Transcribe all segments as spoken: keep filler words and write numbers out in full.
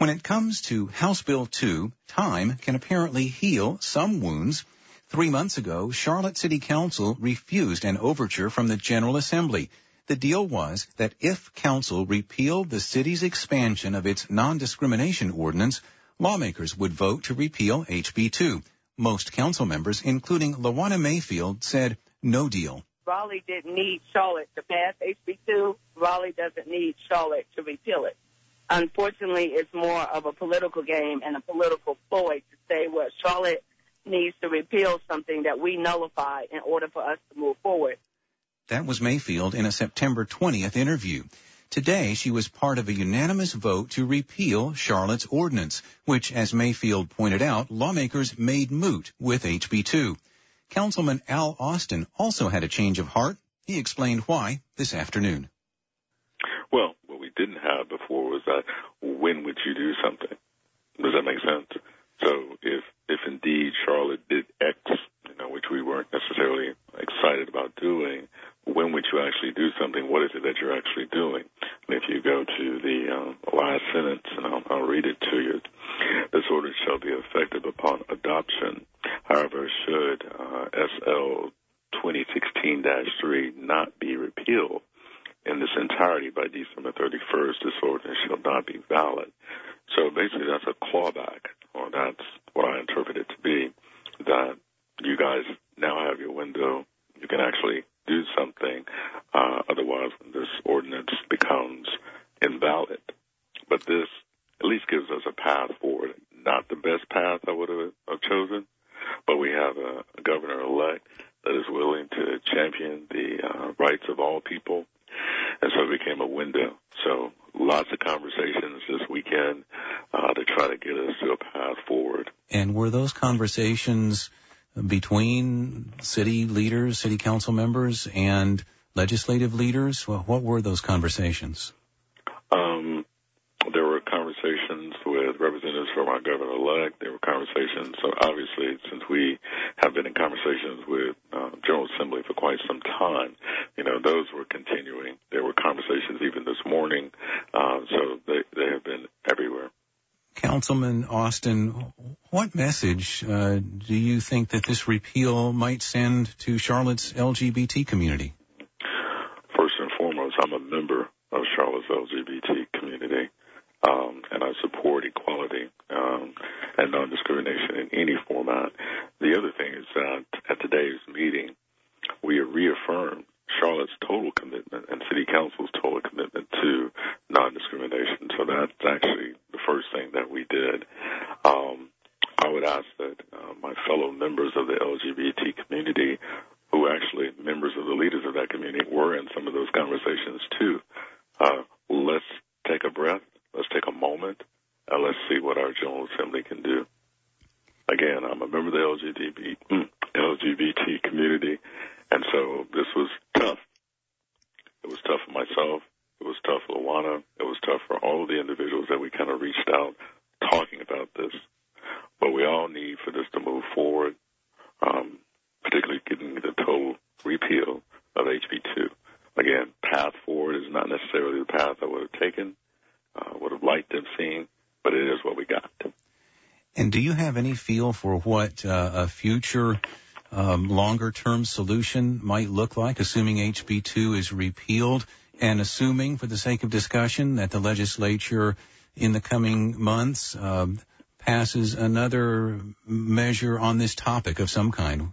When it comes to House Bill two, time can apparently heal some wounds. Three months ago, Charlotte City Council refused an overture from the General Assembly. The deal was that if Council repealed the city's expansion of its non-discrimination ordinance, lawmakers would vote to repeal H B two. Most council members, including LaWanna Mayfield, said no deal. Raleigh didn't need Charlotte to pass H B two. Raleigh doesn't need Charlotte to repeal it. Unfortunately, it's more of a political game and a political ploy to say, well, Charlotte needs to repeal something that we nullified in order for us to move forward. That was Mayfield in a September twentieth interview. Today, she was part of a unanimous vote to repeal Charlotte's ordinance, which, as Mayfield pointed out, lawmakers made moot with H B two. Councilman Al Austin also had a change of heart. He explained why this afternoon. Well, what we didn't have before was that when would you do something? Does that make sense? So if if indeed Charlotte did X, you know, which we weren't necessarily excited about doing, when would you actually do something? What is it that you're actually doing? And if you go to the uh, last sentence, and I'll, I'll read it to you, this order shall be effective upon adoption. However, should uh, S L twenty sixteen dash three not be repealed in this entirety by December thirty-first, this ordinance shall not be valid. So basically that's a clawback, or that's what I interpret it to be, that you guys now have your window. You can actually do something. Uh, otherwise, this ordinance becomes invalid. But this at least gives us a path forward. Not the best path I would have, have chosen, but we have a, a governor-elect that is willing to champion the uh, rights of all people. And so it became a window. So lots of conversations this weekend uh, to try to get us to a path forward. And were those conversations between city leaders, city council members, and legislative leaders? Well, what were those conversations? Um, there were conversations with representatives from our governor-elect. There were conversations. So obviously, since we have been in conversations with uh, General Assembly for quite some time, you know, those were continuing. There were conversations even this morning. Uh, so they, they have been everywhere. Councilman Austin, what message uh, do you think that this repeal might send to Charlotte's L G B T community? First and foremost, I'm a member of Charlotte's L G B T community, um, and I support equality um, and non-discrimination in any format. The other thing is that at today's meeting, we have reaffirmed Charlotte's total commitment and City Council's total commitment to non-discrimination. So that's actually the first thing that we did. Um, I would ask that uh, my fellow members of the L G B T community, who are actually members of the leaders of that community, were in some of those conversations too. Uh, let's take a breath, let's take a moment, and let's see what our General Assembly can do. Again, I'm a member of the L G B T, L G B T community, and so this was tough. It was tough for myself. It was tough for LaWanna. It was tough for all of the individuals that we kind of reached out talking about this. But we all need for this to move forward, um, particularly getting the total repeal of H B two. Again, path forward is not necessarily the path I would have taken, uh, would have liked to have seen, but it is what we got. And do you have any feel for what uh, a future um, longer-term solution might look like, assuming H B two is repealed and assuming, for the sake of discussion, that the legislature in the coming months um, passes another measure on this topic of some kind?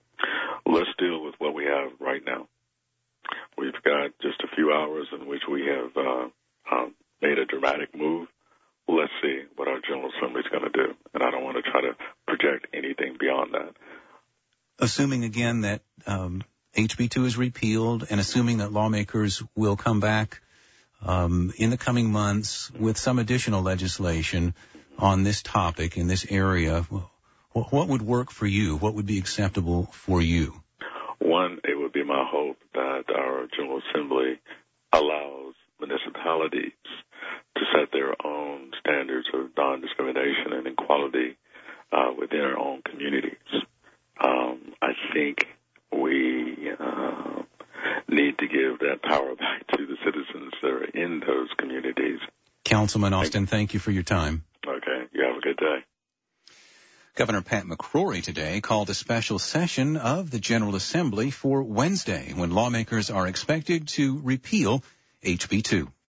Let's deal with what we have right now. We've got just a few hours in which we have uh, um, made a dramatic move. Let's see what our General Assembly is going to do. And I don't want to try to project anything beyond that. Assuming, again, that um, H B two is repealed and assuming that lawmakers will come back um, in the coming months with some additional legislation on this topic in this area, what would work for you? What would be acceptable for you? One, it would be my hope that our General Assembly allows municipalities to set their own standards of non-discrimination and equality uh, within our own communities. Um, I think we uh, need to give that power back to the citizens that are in those communities. Councilman Austin, thank you for your time. Okay. You have a good day. Governor Pat McCrory today called a special session of the General Assembly for Wednesday when lawmakers are expected to repeal H B two.